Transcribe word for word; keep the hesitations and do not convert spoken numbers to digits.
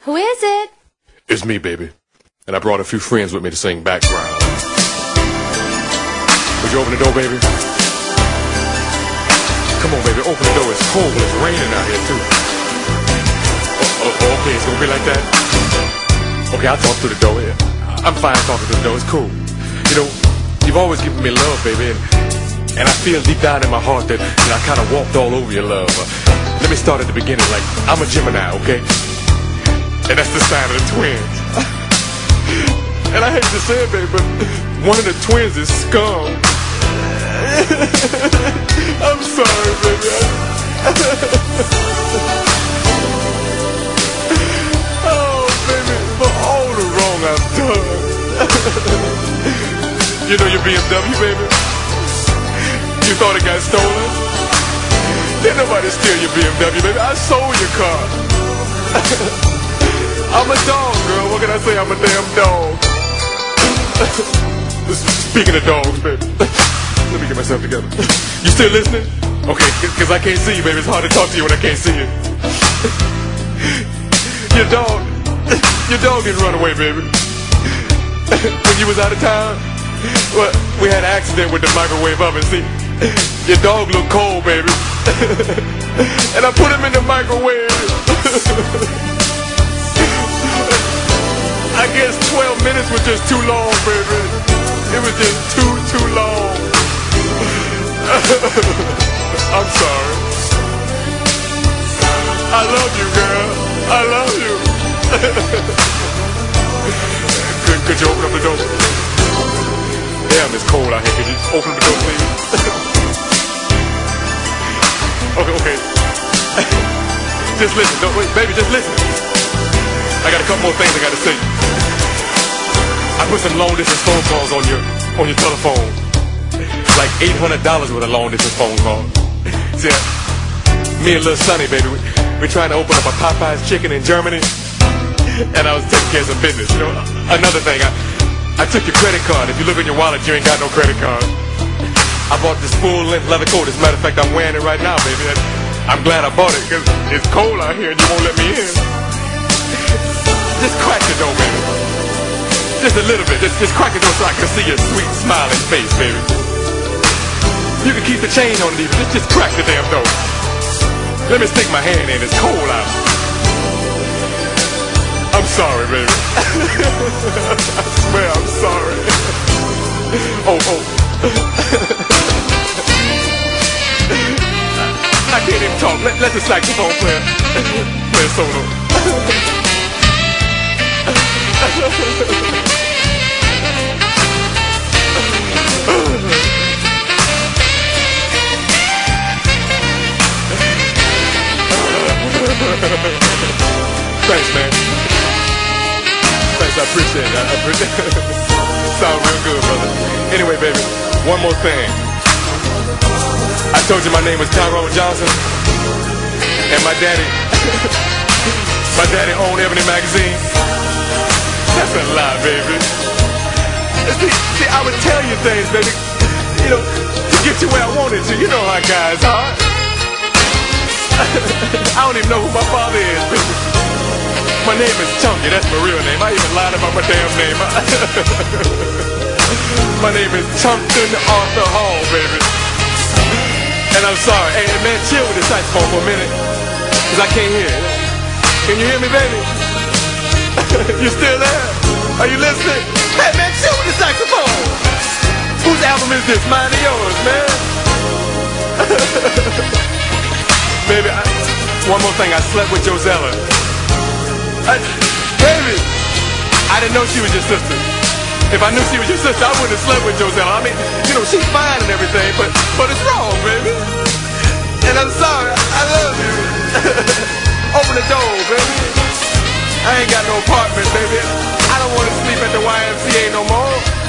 Who is it? It's me, baby. And I brought a few friends with me to sing background. Would you open the door, baby? Come on, baby, open the door. It's cold. It's raining out here, too. Oh, oh, okay, it's gonna be like that? Okay, I'll talk through the door. I'm fine talking through the door. It's cool. You know, you've always given me love, baby, and, and I feel deep down in my heart that, that I kind of walked all over your love. Uh, let me start at the beginning. Like, I'm a Gemini, okay? And that's the sign of the twins. And I hate to say it, baby, but one of the twins is scum. I'm sorry, baby. Oh, baby, for all the wrong I've done. You know your B M W, baby? You thought it got stolen? Didn't nobody steal your B M W, baby. I sold your car. I'm a dog, girl. What can I say? I'm a damn dog. Speaking of dogs, baby. Let me get myself together. You still listening? Okay, because I can't see you, baby. It's hard to talk to you when I can't see you. Your dog, your dog didn't run away, baby. When you was out of town, well, we had an accident with the microwave oven. See, your dog looked cold, baby. And I put him in the microwave. I guess twelve minutes was just too long, baby. It was just too, too long. I'm sorry. I love you, girl. I love you. could, could you open up the door? Damn, it's cold out here. Could you open up the door, please? Okay, okay. Just listen. Don't wait, baby, just listen. I got a couple more things I gotta say. I put some long distance phone calls on your on your telephone. Like eight hundred dollars worth of long distance phone calls. See, me and little Sonny, baby, we, we're trying to open up a Popeye's chicken in Germany. And I was taking care of some business, you know. Another thing, I, I took your credit card. If you look in your wallet, you ain't got no credit card. I bought this full length leather coat. As a matter of fact, I'm wearing it right now, baby. And I'm glad I bought it, because it's cold out here and you won't let me in. Just crack the door, baby. Just a little bit. Just, just crack the door so I can see your sweet smiling face, baby. You can keep the chain on it even. Just, just crack the damn door. Let me stick my hand in. It's cold out. I'm sorry, baby. I swear I'm sorry. Oh, oh. I can't even talk. Let, let the saxophone player play a solo. Thanks, man. Thanks, I appreciate it. I appreciate it. Sound real good, brother. Anyway, baby, one more thing. I told you my name was Tyrone Johnson, and my daddy, my daddy owned Ebony magazine. That's a lie, baby. See, see, I would tell you things, baby, you know, to get you where I wanted to. You know how guys are. I don't even know who my father is, baby. My name is Chunky, that's my real name. I even lied about my damn name. My name is Chumpton Arthur Hall, baby. And I'm sorry. Hey, man, chill with the saxophone for a minute, because I can't hear it. Can you hear me, baby? You still there? Are you listening? Hey, man, chill with the saxophone. Whose album is this? Mine or yours, man? Baby, I, one more thing. I slept with Josella. I, baby, I didn't know she was your sister. If I knew she was your sister, I wouldn't have slept with Josella. I mean, you know, she's fine and everything, but but it's wrong, baby. And I'm sorry. I love you. Open the door, baby. I ain't got no apartment, baby. I don't want to sleep at the Y M C A no more.